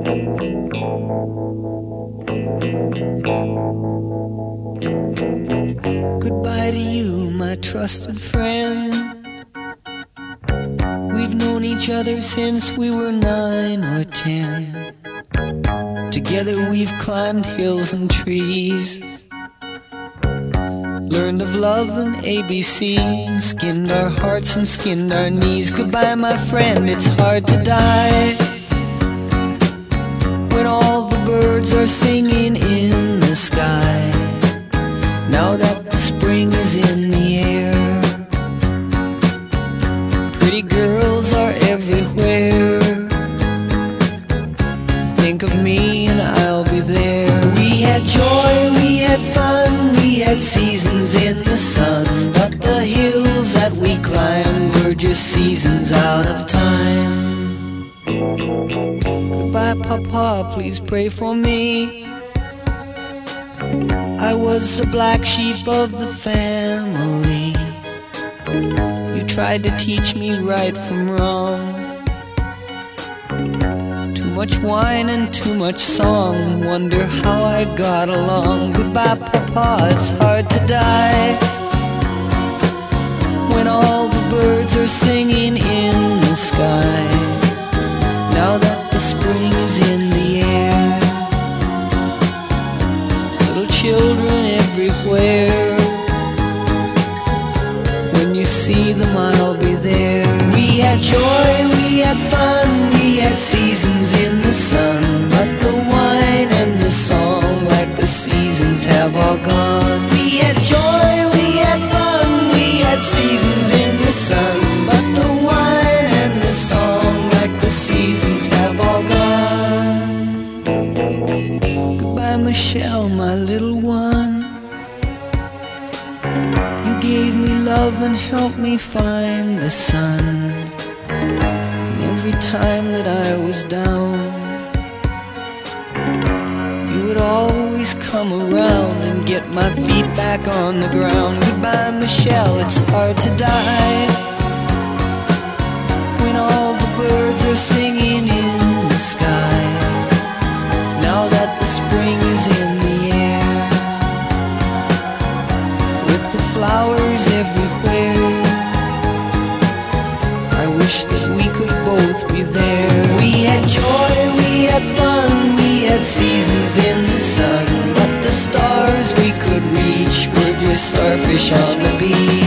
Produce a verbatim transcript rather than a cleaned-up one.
Goodbye to you, my trusted friend. We've known each other since we were nine or ten. Together we've climbed hills and trees, learned of love and A B C, and skinned our hearts and skinned our knees. Goodbye, my friend, it's hard to die when all the birds are singing in the sky. Now that the spring is in the air, pretty girls are everywhere. Think of me and I'll be there. We had joy, we had fun, we had seasons in the sun, but the hills that we climbed were just seasons out of time. Goodbye, Papa, please pray for me. I was the black sheep of the family. You tried to teach me right from wrong. Too much wine and too much song, wonder how I got along. Goodbye, Papa, it's hard to die when all the birds are singing in the sky. Now that the spring is in the air, children everywhere. When you see them, I'll be there. We had joy, we had fun, we had seasons in the sun, but the wine and the song, like the seasons, have all gone. We had joy, we had fun, we had seasons in the sun, but the wine and the song, like the seasons, have all gone. Goodbye, Michelle, my little one. You gave me love and helped me find the sun. And every time that I was down, you would always come around and get my feet back on the ground. Goodbye, Michelle, it's hard to die when all the birds are singing in the sky. Now that the spring is in the air, with the flowers everywhere, I wish that we could both be there. We had joy, we had fun, we had seasons in the sun, but the stars we could reach were just starfish on the beach.